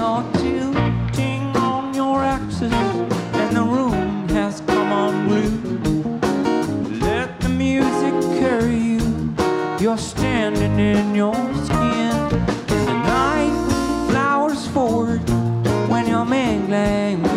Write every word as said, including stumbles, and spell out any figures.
or two. Ting on your axes, and the room has come unglued. Let the music carry you. You're standing in your skin. In the night, flowers forward when you're mingling.